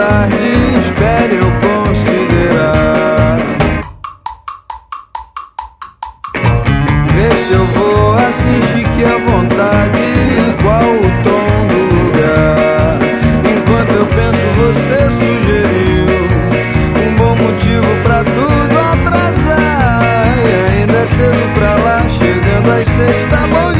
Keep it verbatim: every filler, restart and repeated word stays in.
tarde, espere eu considerar. Vê se eu vou assim chique à vontade, igual o tom do lugar. Enquanto eu penso, você sugeriu um bom motivo pra tudo atrasar. E ainda é cedo pra lá, chegando às seis, tá bom